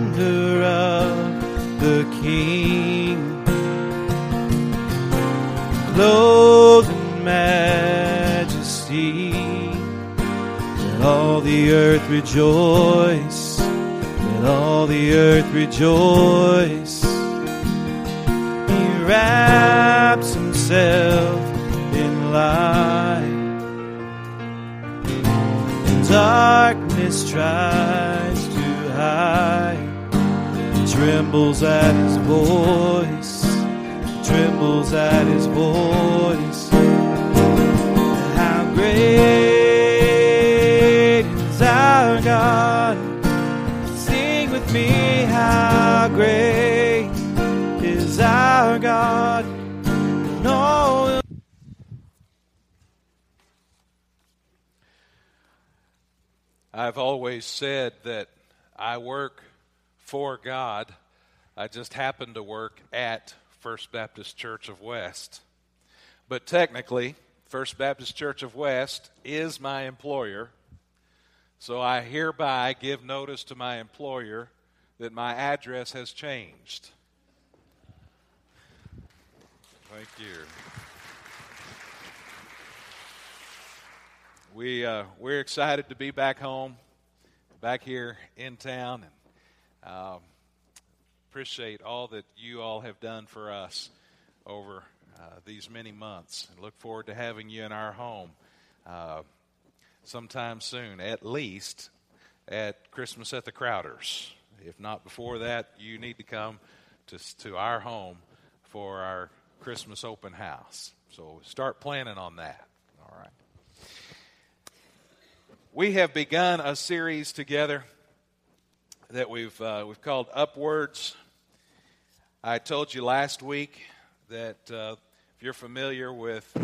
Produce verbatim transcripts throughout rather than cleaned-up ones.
splendor of the King, clothed in majesty. Let all the earth rejoice. Let all the earth rejoice. He wraps himself in light. Darkness tries to hide. It trembles at his voice. It trembles at his voice. How great is our God? Sing with me, how great is our God? No. I've always said that I work for God. I just happen to work at First Baptist Church of West. But technically, First Baptist Church of West is my employer. So I hereby give notice to my employer that my address has changed. Thank you. We, uh, we're excited to be back home, back here in town, and um, appreciate all that you all have done for us over uh, these many months, and look forward to having you in our home uh, sometime soon, at least at Christmas at the Crowders. If not before that, you need to come to, to our home for our Christmas open house. So start planning on that. All right. We have begun a series together that we've uh, we've called Upwards. I told you last week that uh, if you're familiar with uh,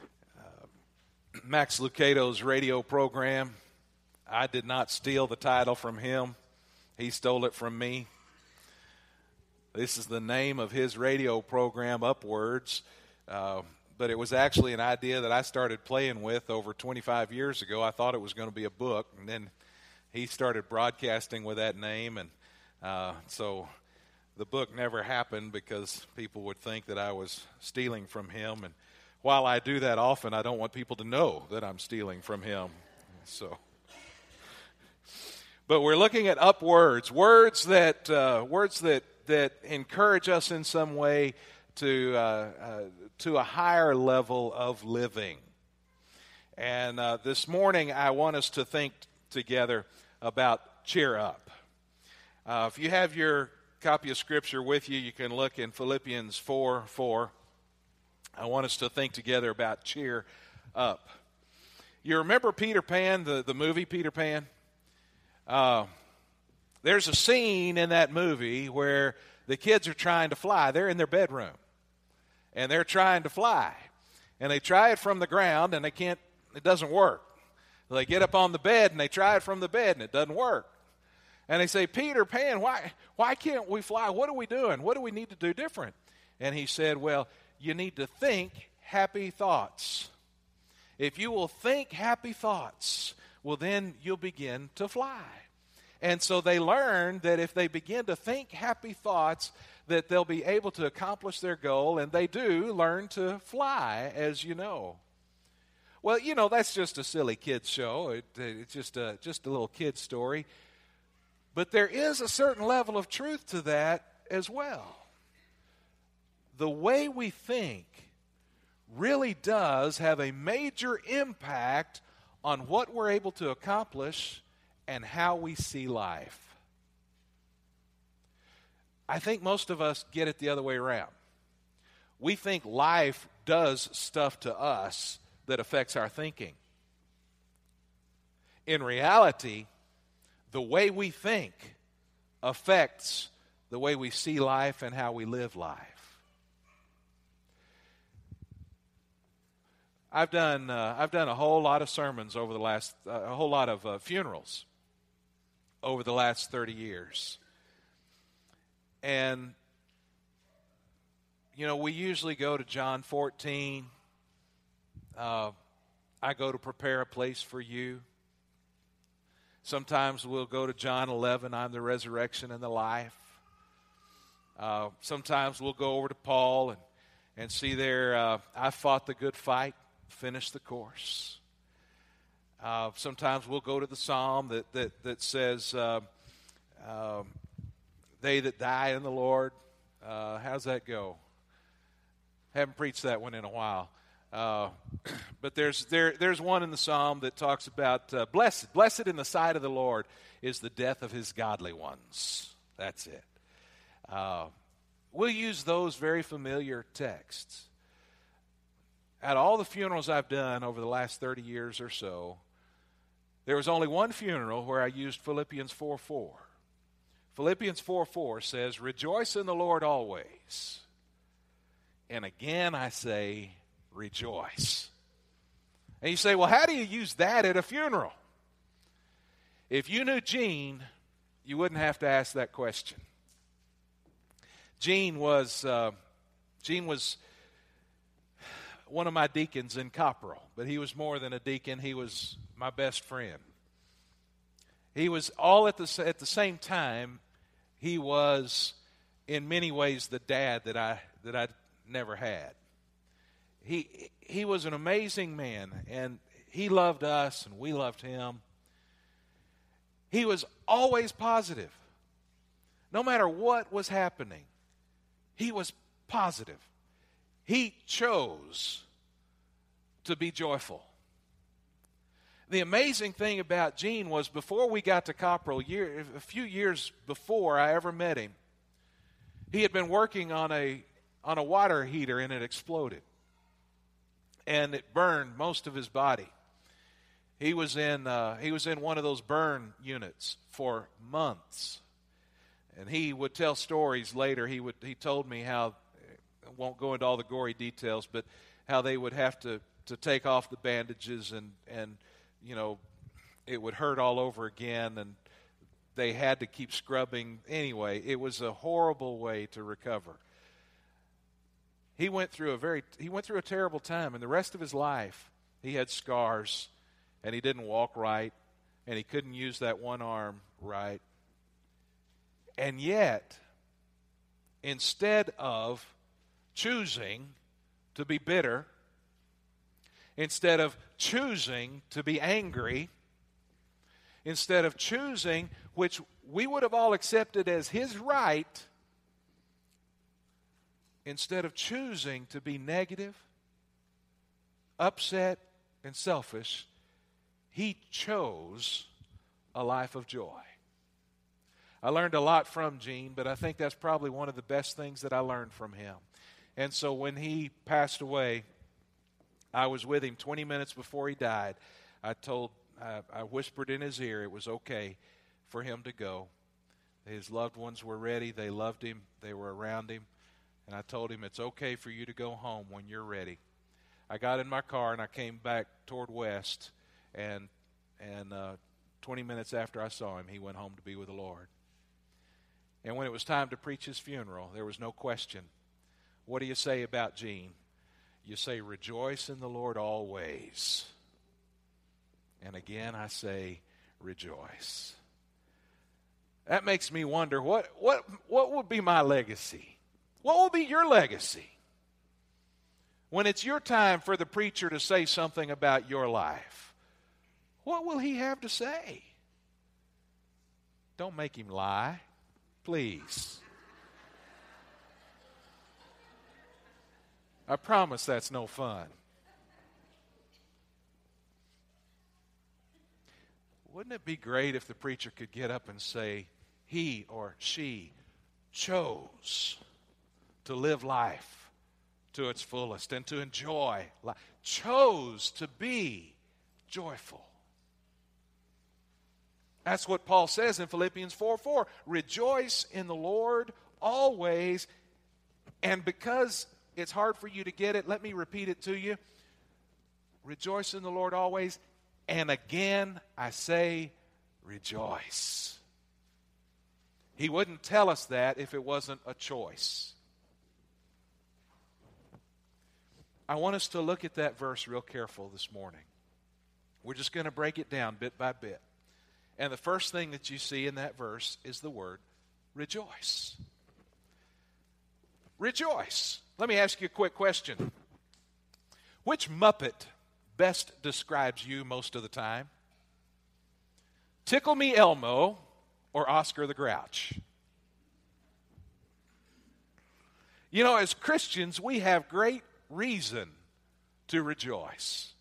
Max Lucado's radio program, I did not steal the title from him. He stole it from me. This is the name of his radio program, Upwards. Uh, But it was actually an idea that I started playing with over twenty-five years ago. I thought it was going to be a book, and then he started broadcasting with that name, and uh, so the book never happened because people would think that I was stealing from him. And while I do that often, I don't want people to know that I'm stealing from him. So, but we're looking at upwards, words that uh, words that that encourage us in some way to uh, uh, to a higher level of living. And uh, this morning, I want us to think together about cheer up. Uh, if you have your copy of Scripture with you, you can look in Philippians four four. I want us to think together about cheer up. You remember Peter Pan, the, the movie Peter Pan? Uh, there's a scene in that movie where the kids are trying to fly. They're in their bedroom, and they're trying to fly. And they try it from the ground, and they can't, it doesn't work. They get up on the bed, and they try it from the bed, and it doesn't work. And they say, Peter Pan, why, why can't we fly? What are we doing? What do we need to do different? And he said, well, you need to think happy thoughts. If you will think happy thoughts, well, then you'll begin to fly. And so they learn that if they begin to think happy thoughts, that they'll be able to accomplish their goal, and they do learn to fly, as you know. Well, you know, that's just a silly kid's show. It, it's just a, just a little kid's story. But there is a certain level of truth to that as well. The way we think really does have a major impact on what we're able to accomplish and how we see life. I think most of us get it the other way around. We think life does stuff to us that affects our thinking. In reality, the way we think affects the way we see life and how we live life. I've done uh, I've done a whole lot of sermons over the last uh, a whole lot of uh, funerals over the last thirty years. And you know, we usually go to John fourteen. Uh, I go to prepare a place for you. Sometimes we'll go to John eleven, I'm the resurrection and the life. Uh, sometimes we'll go over to Paul and, and see there, uh, I fought the good fight, finished the course. Uh, sometimes we'll go to the psalm that, that, that says, uh, um, they that die in the Lord. Uh, how's that go? Haven't preached that one in a while. Uh, but there's there there's one in the psalm that talks about uh, blessed. Blessed in the sight of the Lord is the death of his godly ones. That's it. Uh, we'll use those very familiar texts. At all the funerals I've done over the last thirty years or so, there was only one funeral where I used Philippians four four. Philippians four four says, rejoice in the Lord always. And again I say, rejoice. And you say, well, how do you use that at a funeral? If you knew Gene, you wouldn't have to ask that question. Gene was uh, Gene was one of my deacons in Copperell, but he was more than a deacon. He was my best friend. He was all at the at the same time. He was, in many ways, the dad that I that I never had. He he was an amazing man, and he loved us, and we loved him. He was always positive. No matter what was happening, he was positive. He chose to be joyful. The amazing thing about Gene was before we got to Copperell, year, a few years before I ever met him, he had been working on a on a water heater and it exploded. And it burned most of his body. He was in uh, he was in one of those burn units for months. And he would tell stories later. He would he told me how, I won't go into all the gory details, but how they would have to, to take off the bandages and, and, you know, it would hurt all over again, and they had to keep scrubbing. Anyway, it was a horrible way to recover. He went through a very he went through a terrible time, and the rest of his life he had scars, and he didn't walk right, and he couldn't use that one arm right. And yet, instead of choosing to be bitter, instead of choosing to be angry, instead of choosing, which we would have all accepted as his right, instead of choosing to be negative, upset, and selfish, he chose a life of joy. I learned a lot from Gene, but I think that's probably one of the best things that I learned from him. And so when he passed away, I was with him twenty minutes before he died. I told, I, I whispered in his ear it was okay for him to go. His loved ones were ready. They loved him. They were around him. And I told him, it's okay for you to go home when you're ready. I got in my car and I came back toward west. And, and uh, twenty minutes after I saw him, he went home to be with the Lord. And when it was time to preach his funeral, there was no question. What do you say about Gene? You say, rejoice in the Lord always. And again, I say, rejoice. That makes me wonder, what, what, what will be my legacy? What will be your legacy? When it's your time for the preacher to say something about your life, what will he have to say? Don't make him lie. Please. I promise that's no fun. Wouldn't it be great if the preacher could get up and say, he or she chose to live life to its fullest and to enjoy life, chose to be joyful. That's what Paul says in Philippians four four. Rejoice in the Lord always. And because it's hard for you to get it, let me repeat it to you. Rejoice in the Lord always. And again, I say, rejoice. He wouldn't tell us that if it wasn't a choice. I want us to look at that verse real careful this morning. We're just going to break it down bit by bit. And the first thing that you see in that verse is the word rejoice. Rejoice. Let me ask you a quick question. Which Muppet best describes you most of the time? Tickle Me Elmo or Oscar the Grouch? You know, as Christians, we have great reason to rejoice.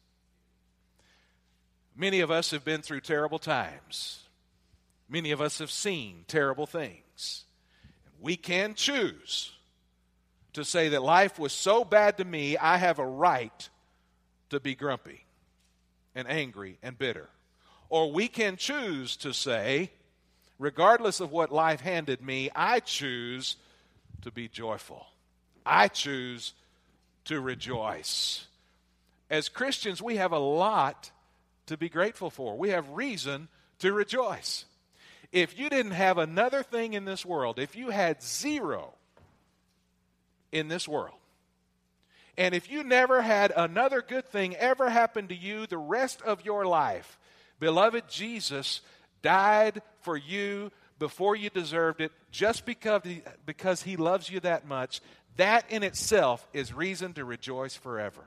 Many of us have been through terrible times. Many of us have seen terrible things. We can choose to say that life was so bad to me, I have a right to be grumpy and angry and bitter. Or we can choose to say, regardless of what life handed me, I choose to be joyful. I choose to rejoice. As Christians, we have a lot to be grateful for. We have reason to rejoice. If you didn't have another thing in this world, if you had zero in this world, and if you never had another good thing ever happen to you the rest of your life, beloved, Jesus died for you before you deserved it, just because he, because he loves you that much. That in itself is reason to rejoice forever.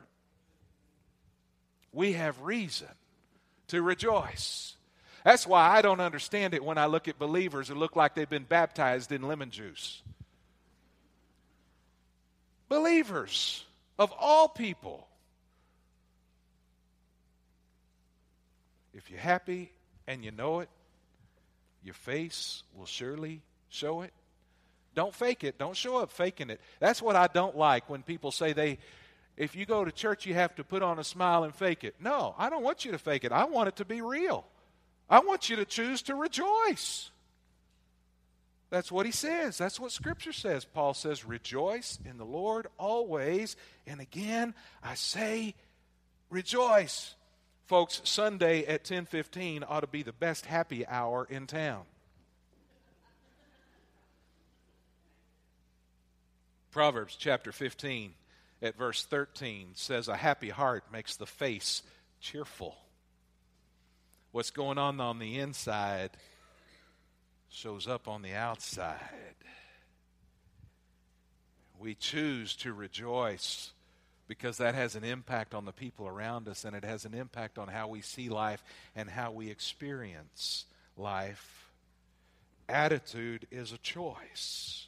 We have reason to rejoice. That's why I don't understand it when I look at believers who look like they've been baptized in lemon juice. Believers of all people. If you're happy and you know it, your face will surely show it. Don't fake it. Don't show up faking it. That's what I don't like when people say they, if you go to church, you have to put on a smile and fake it. No, I don't want you to fake it. I want it to be real. I want you to choose to rejoice. That's what he says. That's what Scripture says. Paul says, rejoice in the Lord always. And again, I say, rejoice. Folks, Sunday at ten fifteen ought to be the best happy hour in town. Proverbs chapter fifteen at verse thirteen says, a happy heart makes the face cheerful. What's going on on the inside shows up on the outside. We choose to rejoice because that has an impact on the people around us, and it has an impact on how we see life and how we experience life. Attitude is a choice.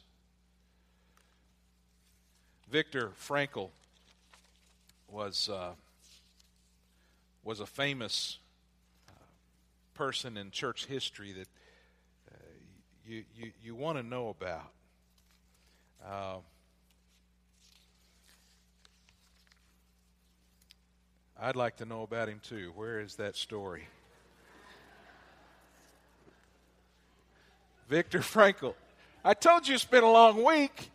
Viktor Frankl was uh, was a famous uh, person in church history that uh, you you, you want to know about. Uh, I'd like to know about him too. Where is that story? Viktor Frankl. I told you it's been a long week.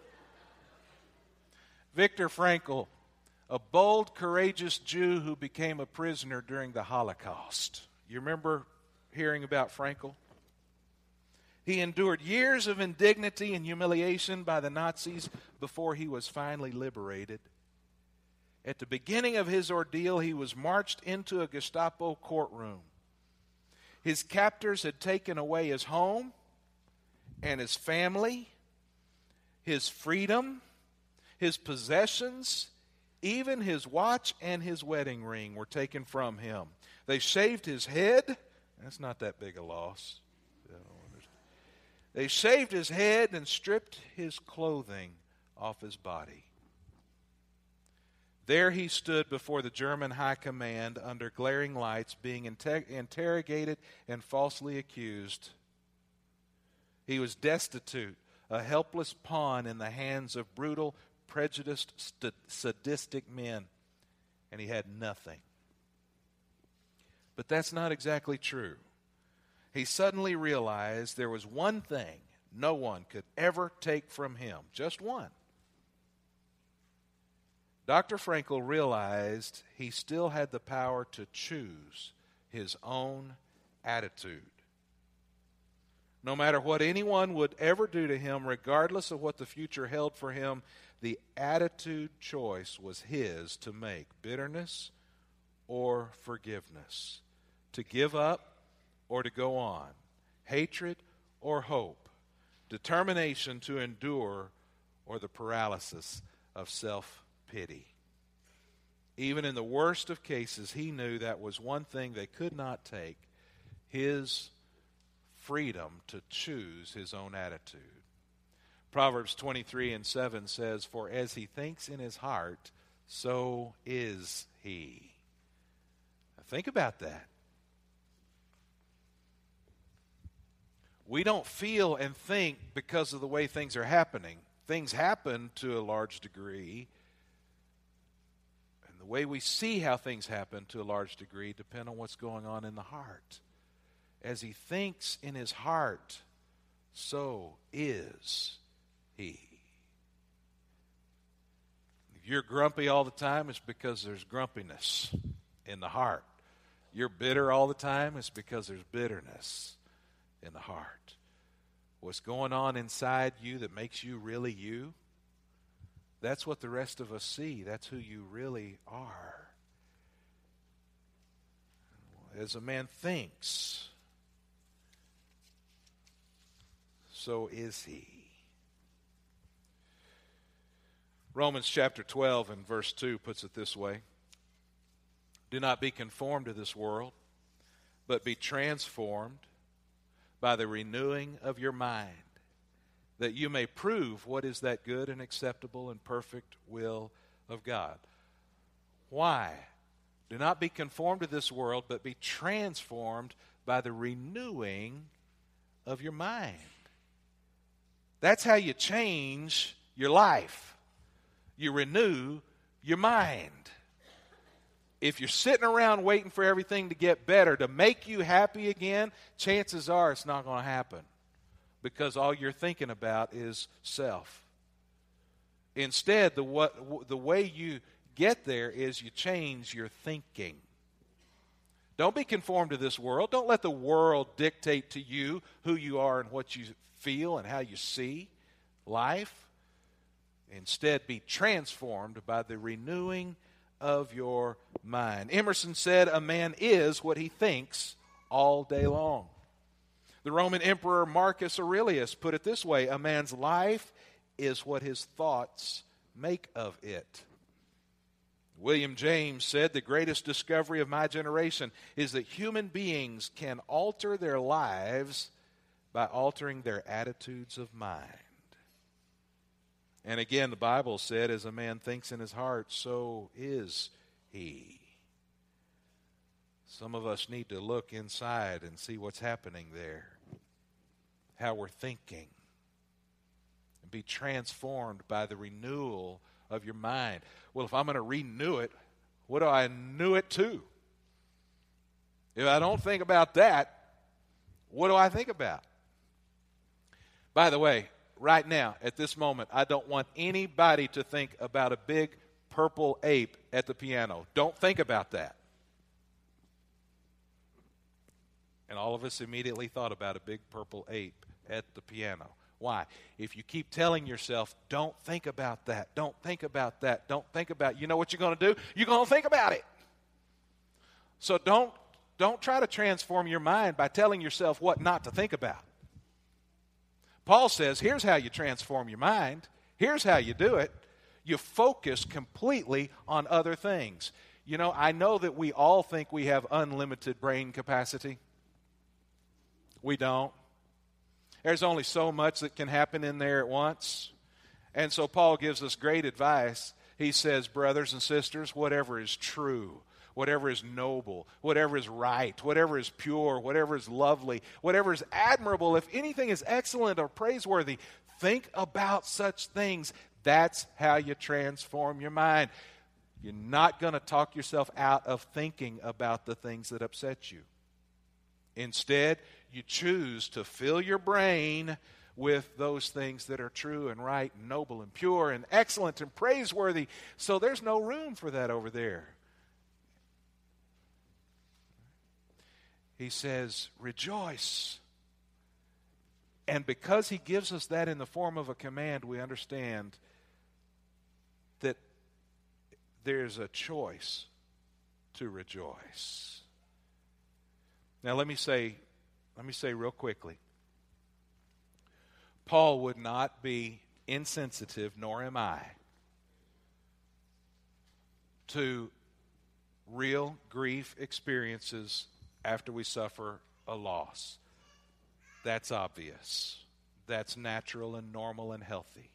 Viktor Frankl, a bold, courageous Jew who became a prisoner during the Holocaust. You remember hearing about Frankl? He endured years of indignity and humiliation by the Nazis before he was finally liberated. At the beginning of his ordeal, he was marched into a Gestapo courtroom. His captors had taken away his home and his family, his freedom, his possessions, even his watch and his wedding ring were taken from him. They shaved his head. That's not that big a loss. They shaved his head and stripped his clothing off his body. There he stood before the German high command under glaring lights, being inter- interrogated and falsely accused. He was destitute, a helpless pawn in the hands of brutal, prejudiced, st- sadistic men, and he had nothing. But that's not exactly true. He suddenly realized there was one thing no one could ever take from him, just one. Doctor Frankl realized he still had the power to choose his own attitude. No matter what anyone would ever do to him, regardless of what the future held for him, the attitude choice was his to make, bitterness or forgiveness, to give up or to go on, hatred or hope, determination to endure or the paralysis of self-pity. Even in the worst of cases, he knew that was one thing they could not take, his freedom to choose his own attitude. Proverbs twenty-three and seven says, "For as he thinks in his heart, so is he." Now think about that. We don't feel and think because of the way things are happening. Things happen to a large degree. And the way we see how things happen to a large degree depend on what's going on in the heart. As he thinks in his heart, so is he. If you're grumpy all the time, it's because there's grumpiness in the heart. You're bitter all the time, it's because there's bitterness in the heart. What's going on inside you that makes you really you, that's what the rest of us see. That's who you really are. As a man thinks, so is he. Romans chapter twelve and verse two puts it this way: "Do not be conformed to this world, but be transformed by the renewing of your mind, that you may prove what is that good and acceptable and perfect will of God." Why? Do not be conformed to this world, but be transformed by the renewing of your mind. That's how you change your life. You renew your mind. If you're sitting around waiting for everything to get better, to make you happy again, chances are it's not going to happen, because all you're thinking about is self. Instead, the, what, the way you get there is you change your thinking. Don't be conformed to this world. Don't let the world dictate to you who you are and what you feel and how you see life. Instead, be transformed by the renewing of your mind. Emerson said, "A man is what he thinks all day long." The Roman Emperor Marcus Aurelius put it this way: "A man's life is what his thoughts make of it." William James said, "The greatest discovery of my generation is that human beings can alter their lives by altering their attitudes of mind." And again, the Bible said, "As a man thinks in his heart, so is he." Some of us need to look inside and see what's happening there, how we're thinking, and be transformed by the renewal of your mind. Well, if I'm going to renew it, what do I renew it to? If I don't think about that, what do I think about? By the way, right now, at this moment, I don't want anybody to think about a big purple ape at the piano. Don't think about that. And all of us immediately thought about a big purple ape at the piano. Why? If you keep telling yourself, don't think about that, don't think about that, don't think about it, you know what you're going to do? You're going to think about it. So don't, don't try to transform your mind by telling yourself what not to think about. Paul says, here's how you transform your mind. Here's how you do it. You focus completely on other things. You know, I know that we all think we have unlimited brain capacity. We don't. There's only so much that can happen in there at once. And so Paul gives us great advice. He says, brothers and sisters, whatever is true, whatever is noble, whatever is right, whatever is pure, whatever is lovely, whatever is admirable, if anything is excellent or praiseworthy, think about such things. That's how you transform your mind. You're not going to talk yourself out of thinking about the things that upset you. Instead, you choose to fill your brain with those things that are true and right and noble and pure and excellent and praiseworthy. So there's no room for that over there. He says, rejoice. And because he gives us that in the form of a command, we understand that there's a choice to rejoice. Now let me say let me say real quickly, Paul would not be insensitive, nor am I, to real grief experiences after we suffer a loss. That's obvious. That's natural and normal and healthy.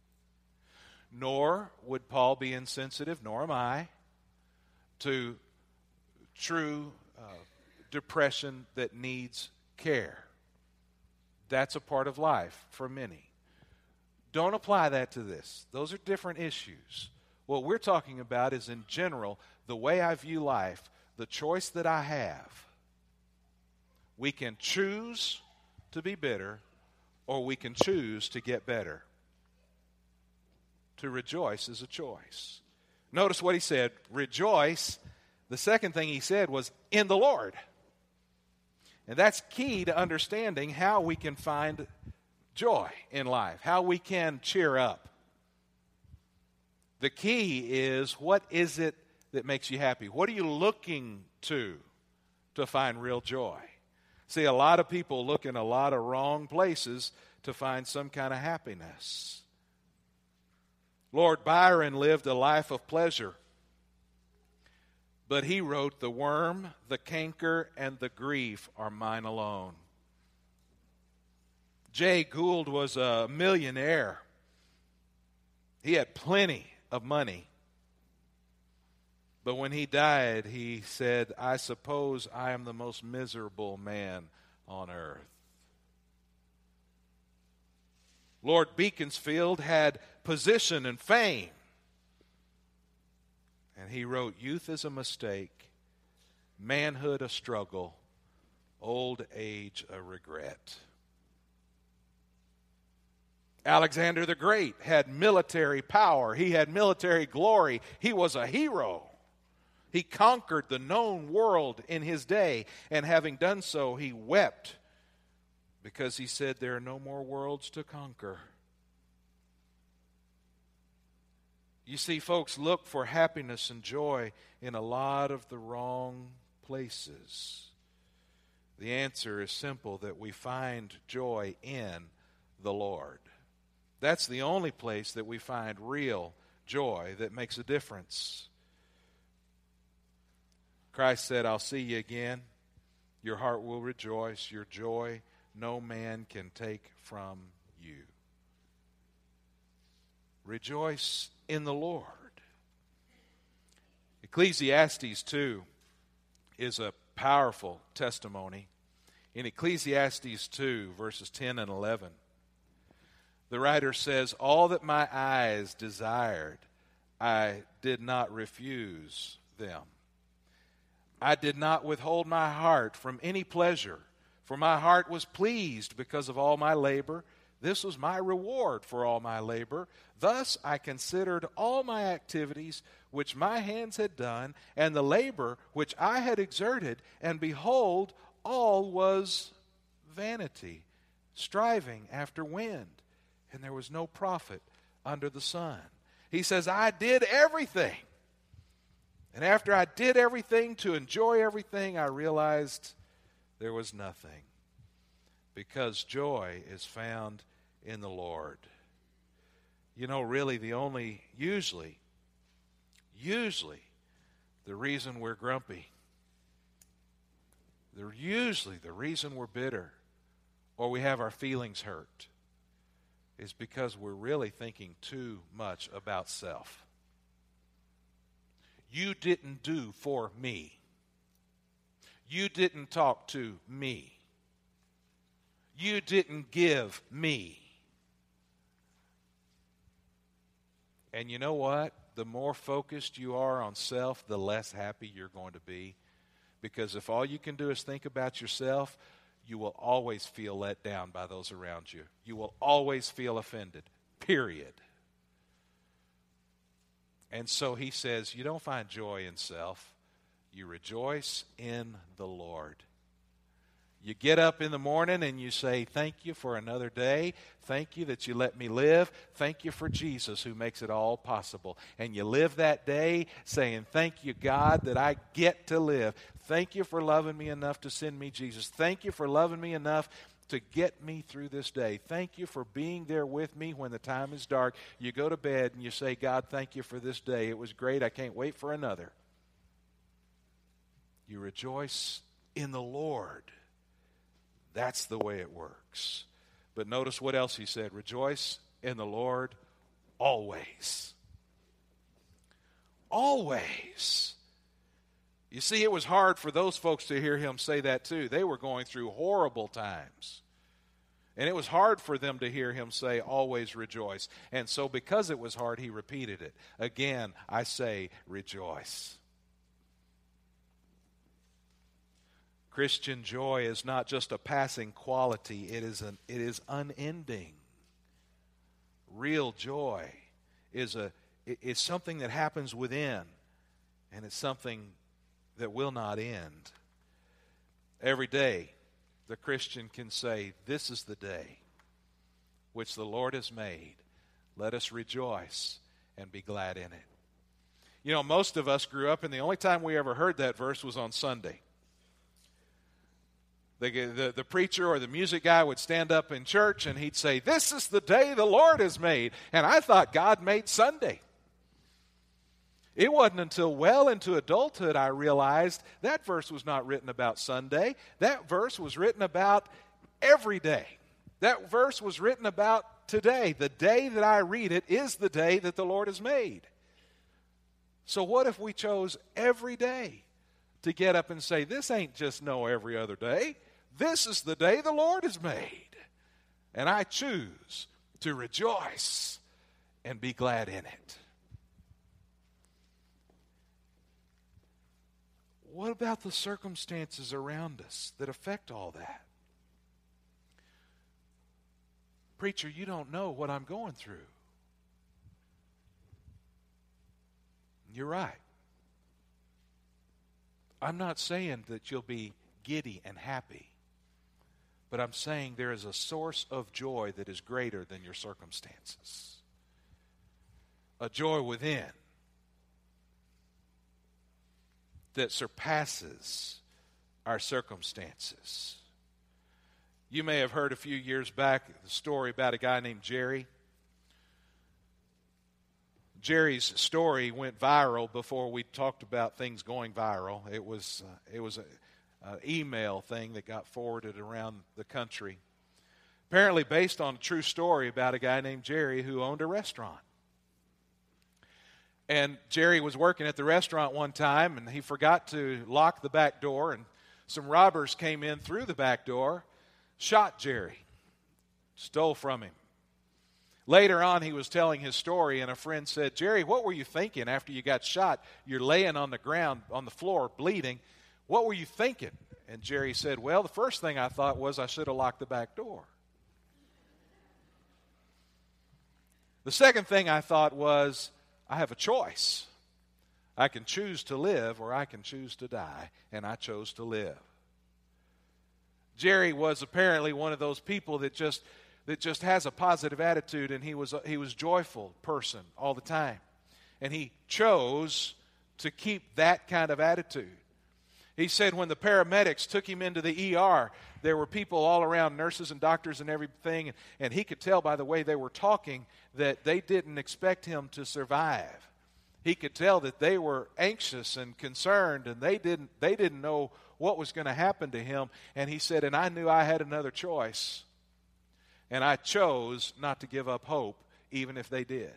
Nor would Paul be insensitive, nor am I, to true uh, depression that needs care. That's a part of life for many. Don't apply that to this. Those are different issues. What we're talking about is, in general, the way I view life, the choice that I have. We can choose to be bitter, or we can choose to get better. To rejoice is a choice. Notice what he said, rejoice. The second thing he said was, in the Lord. And that's key to understanding how we can find joy in life, how we can cheer up. The key is, what is it that makes you happy? What are you looking to to find real joy? See, a lot of people look in a lot of wrong places to find some kind of happiness. Lord Byron lived a life of pleasure, but he wrote, "The worm, the canker, and the grief are mine alone." Jay Gould was a millionaire. He had plenty of money. But when he died, he said, "I suppose I am the most miserable man on earth." Lord Beaconsfield had position and fame. And he wrote, "Youth is a mistake, manhood a struggle, old age a regret." Alexander the Great had military power. He had military glory. He was a hero. He conquered the known world in his day, and having done so, he wept because he said, "There are no more worlds to conquer." You see, folks look for happiness and joy in a lot of the wrong places. The answer is simple, that we find joy in the Lord. That's the only place that we find real joy that makes a difference. Christ said, "I'll see you again. Your heart will rejoice. Your joy no man can take from you." Rejoice in the Lord. Ecclesiastes two is a powerful testimony. In Ecclesiastes two, verses ten and eleven, the writer says, "All that my eyes desired, I did not refuse them. I did not withhold my heart from any pleasure, for my heart was pleased because of all my labor. This was my reward for all my labor. Thus I considered all my activities which my hands had done, and the labor which I had exerted, and behold, all was vanity, striving after wind, and there was no profit under the sun." He says, I did everything. And after I did everything to enjoy everything, I realized there was nothing. Because joy is found in the Lord. You know, really the only, usually, usually, the reason we're grumpy, the, usually the reason we're bitter, or we have our feelings hurt, is because we're really thinking too much about self. You didn't do for me. You didn't talk to me. You didn't give me. And you know what? The more focused you are on self, the less happy you're going to be. Because if all you can do is think about yourself, you will always feel let down by those around you. You will always feel offended, period. And so he says, you don't find joy in self. You rejoice in the Lord. You get up in the morning and you say, thank you for another day. Thank you that you let me live. Thank you for Jesus who makes it all possible. And you live that day saying, thank you, God, that I get to live. Thank you for loving me enough to send me Jesus. Thank you for loving me enough to get me through this day. Thank you for being there with me when the time is dark. You go to bed and you say, God, thank you for this day. It was great. I can't wait for another. You rejoice in the Lord. That's the way it works. But notice what else he said. Rejoice in the Lord always. Always. You see, it was hard for those folks to hear him say that too. They were going through horrible times. And it was hard for them to hear him say, always rejoice. And so because it was hard, he repeated it. Again, I say, rejoice. Christian joy is not just a passing quality, it is an it is unending. Real joy is a is something that happens within, and it's something that will not end. Every day, the Christian can say, this is the day which the Lord has made. Let us rejoice and be glad in it. You know, most of us grew up, and the only time we ever heard that verse was on Sunday. The, the, the preacher or the music guy would stand up in church and he'd say, this is the day the Lord has made. And I thought God made Sunday. It wasn't until well into adulthood I realized that verse was not written about Sunday. That verse was written about every day. That verse was written about today. The day that I read it is the day that the Lord has made. So what if we chose every day to get up and say, this ain't just no every other day. This is the day the Lord has made. And I choose to rejoice and be glad in it. What about the circumstances around us that affect all that? Preacher, you don't know what I'm going through. You're right. I'm not saying that you'll be giddy and happy, but I'm saying there is a source of joy that is greater than your circumstances. A joy within that surpasses our circumstances. You may have heard a few years back the story about a guy named Jerry. Jerry's story went viral before we talked about things going viral. It was uh, it was an email thing that got forwarded around the country. Apparently based on a true story about a guy named Jerry who owned a restaurant. And Jerry was working at the restaurant one time, and he forgot to lock the back door, and some robbers came in through the back door, shot Jerry, stole from him. Later on, he was telling his story, and a friend said, Jerry, what were you thinking after you got shot? You're laying on the ground, on the floor, bleeding. What were you thinking? And Jerry said, well, the first thing I thought was I should have locked the back door. The second thing I thought was, I have a choice. I can choose to live or I can choose to die, and I chose to live. Jerry was apparently one of those people that just that just has a positive attitude, and he was a, he was a joyful person all the time. And he chose to keep that kind of attitude. He said when the paramedics took him into the E R, there were people all around, nurses and doctors and everything, and, and he could tell by the way they were talking that they didn't expect him to survive. He could tell that they were anxious and concerned, and they didn't they didn't know what was going to happen to him. And he said, and I knew I had another choice, and I chose not to give up hope, even if they did.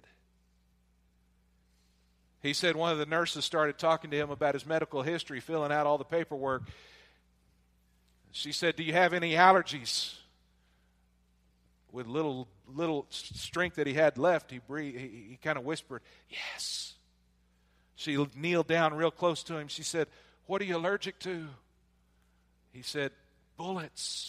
He said one of the nurses started talking to him about his medical history, filling out all the paperwork. She said, do you have any allergies? With little little strength that he had left, he breathed, he, he kind of whispered, yes. She kneeled down real close to him. She said, what are you allergic to? He said, bullets.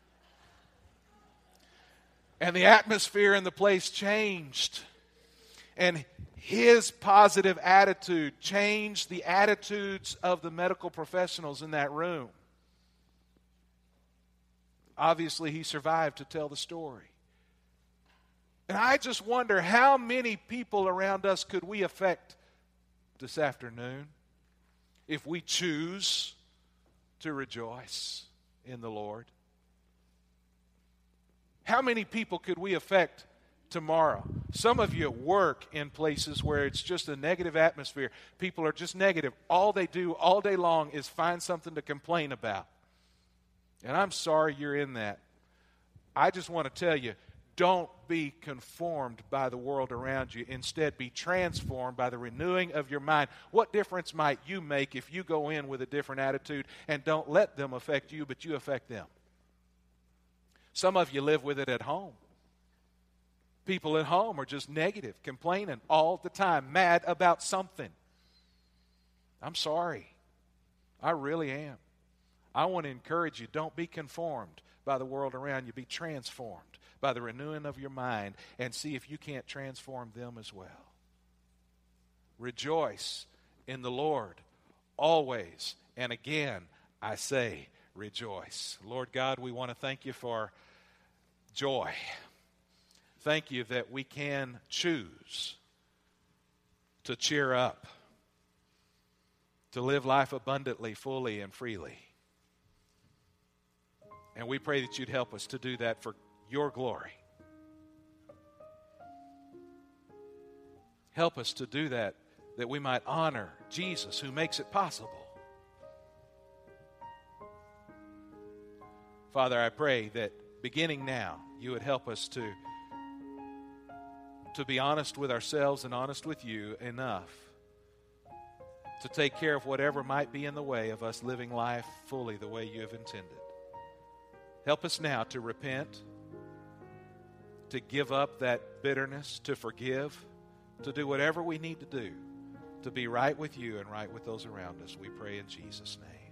And the atmosphere in the place changed. And his positive attitude changed the attitudes of the medical professionals in that room. Obviously, he survived to tell the story. And I just wonder how many people around us could we affect this afternoon if we choose to rejoice in the Lord? How many people could we affect tomorrow? Some of you at work in places where it's just a negative atmosphere. People are just negative. All they do all day long is find something to complain about. And I'm sorry you're in that. I just want to tell you, don't be conformed by the world around you. Instead, be transformed by the renewing of your mind. What difference might you make if you go in with a different attitude and don't let them affect you, but you affect them? Some of you live with it at home. People at home are just negative, complaining all the time, mad about something. I'm sorry. I really am. I want to encourage you, don't be conformed by the world around you. Be transformed by the renewing of your mind and see if you can't transform them as well. Rejoice in the Lord always. And again, I say rejoice. Lord God, we want to thank you for joy. Thank you that we can choose to cheer up, to live life abundantly, fully, and freely. And we pray that you'd help us to do that for your glory. Help us to do that, that we might honor Jesus who makes it possible. Father, I pray that beginning now, you would help us to, to be honest with ourselves and honest with you enough to take care of whatever might be in the way of us living life fully the way you have intended. Help us now to repent, to give up that bitterness, to forgive, to do whatever we need to do to be right with you and right with those around us. We pray in Jesus' name.